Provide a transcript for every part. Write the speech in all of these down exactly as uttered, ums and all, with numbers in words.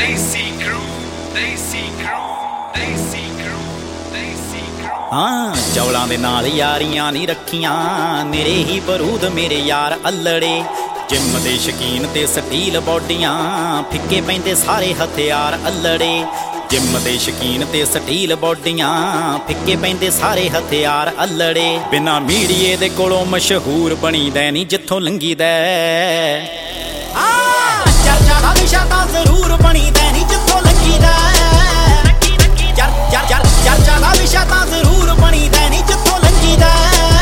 Desi Crew, Desi Crew, Desi Crew, Desi Crew। हाँ चौलां दे नाल यारियां नहीं रखियां, मेरे ही बरूद मेरे यार अल्लड़े। जिम दे शकीन ते स्टील बॉडियां, फिक्के पैंदे सारे हथियार अल्लड़े। जिम दे शकीन ते स्टील बॉडियां, फिक्के पैंदे सारे हथियार अल्लड़े। बिना मीडिए दे कोलों मशहूर बनी दै नी जिथों लंघी दै। चर्चा दा विशा तां जरूर बनी दै नी जिथों लंघी दै। चर्चा दा विशा तां जरूर बनी दै नी जिथों लंघी दै।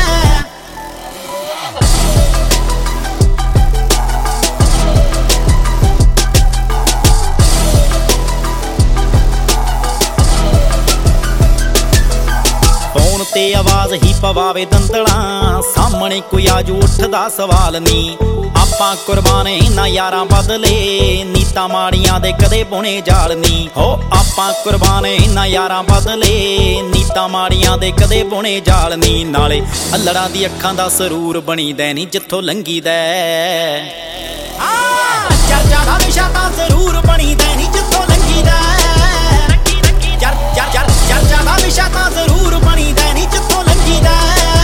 फोन ते आवाज ही पवावे दंदड़ा, सामने कोई आजू उठदा सवाल नी। आपां कुर्बान इन्हां यारां बदले, नीतां माड़ियां दे कदे बुने जाल नी। हो आपां कुर्बान इन्हां यारां बदले, नीतां माड़ियां दे कदे बुने जाल नी। नाले अल्लड़ां दी अखां दा सरूर बनी दै नी जिथों लंघी दै। चर्चा दा विशा तां जरूर बनी दै नी जिथों लंघी दै। चर्चा दा विशा तां जरूर बनी दै नी जिथों लंघी दै।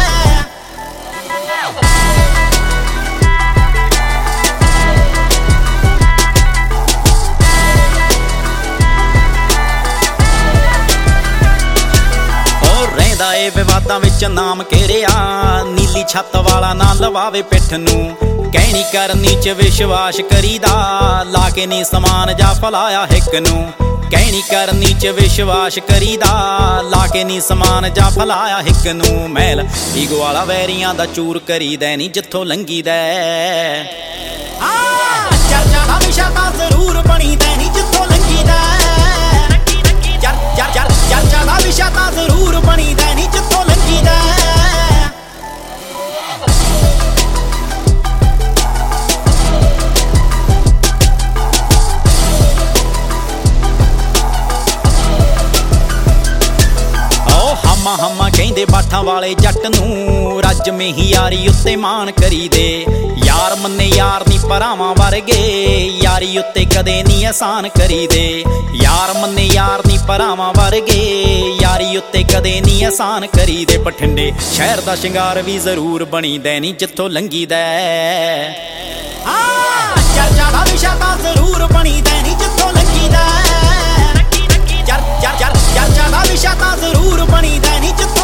रहिंदा ए विवादां विच नाम घेरिया, नीली छत वाला ना लवावे पिठ नूं। कहनी करनी च विश्वास करीदा, ला के नी समान जा फलाया हिक नूं। कहनी करनी च विश्वास करीदा, ला के नी समान जा फलाया हिक नूं। मैल ईगो वाला वैरियां दा चूर करी दै नी जिथों लंघी दै। चर्चा दा विशा तां जरूर बनी दै नी जिथों लंघी दै। चर्चा दा विशा तां जरूर बनी दै नी जिथों लंघी दै। हमा हमा कहंदे बाठां वाले जट नूं, रज में ही यारी उत्ते मान करी दे। यार मन्ने यार नी भरावां वर्गे, यारी उत्ते कदे नी एहसान करी दे। यार मन्ने यार नी भरावां वर्गे, यारी उत्ते कदे नी एहसान करी दे। बठिंडे शहर दा शिंगार भी जरूर बनी दै नी जिथों लंघी दै। चर्चा दा विशा तां जरूर बनी दै नी जिथों लंघी दै। चर्चा दा विशा तां जरूर बनी दै नी जिथों